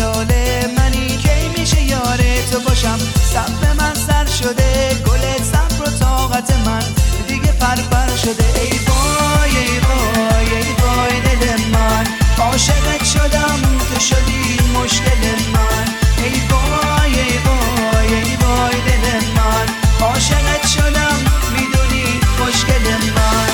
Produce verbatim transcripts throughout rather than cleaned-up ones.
خیال منی، کی میشه یار تو باشم؟ صبر من سر شده، گل صبر و طاقت من دیگه پرپر شده. ای وای ای وای ای وای دل من، عاشقت شدم تو شدی مشکل من. ای وای ای وای ای وای دل من، عاشقت شدم میدونی مشکل من.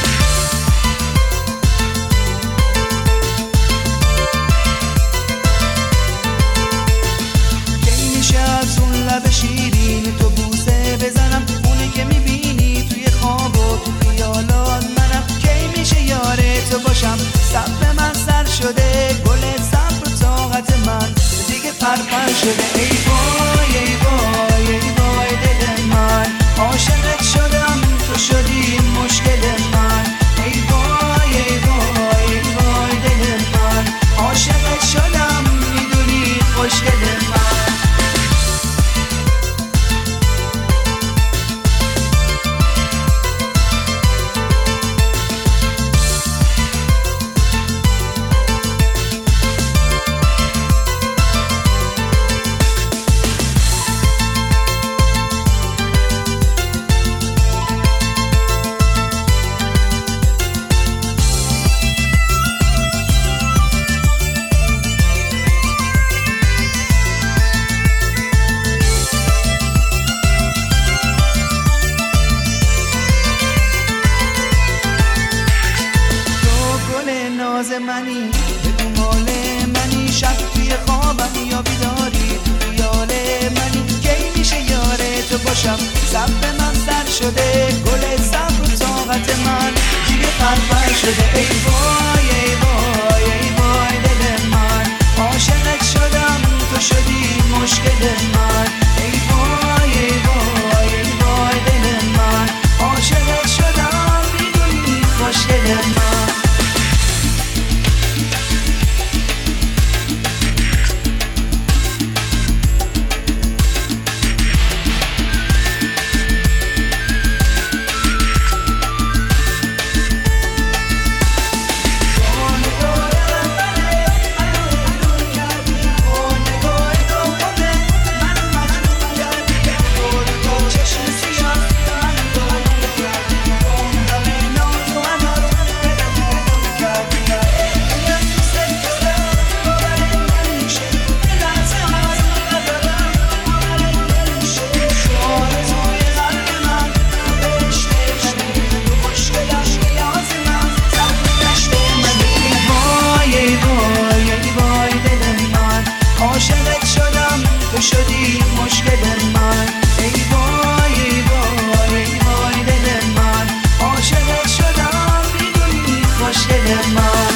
کی میشه از اون لب شیرین تو بوسه بزنم، اونی که میبینی توی خواب و تو خیالات منم. کی میشه یار تو باشم؟ صبر من سر شده، گل صبر و طاقت من دیگه پرپر شده. ای وای ای وای ای وای دل من، عاشقت شدم تو شدی مشکل من. ای وای ای وای ای وای دل من، عاشقت شدم میدونی خوشگل من. ناز منی بگو مال منی، شب توی خوابم یا بیداری تو خیال منی. کی میشه یار تو باشم؟ صبر من سر شده، گل صبر و طاقت من دیگه پرپر شده. ای وای ای وای ای وای دل من، عاشقت شدم تو شدی مشکل من. ای وای ای وای ای وای دل من، عاشقت شدم میدونی خوشگل من. عاشقت شدم تو شدی مشکل من. ای وای ای وای ای وای دل من، عاشقت شدم میدونی خوشگل من.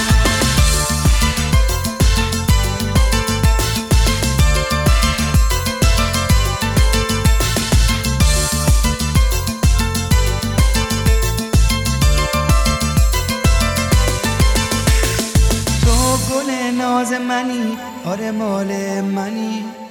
تو گل ناز منی، آره مال منی.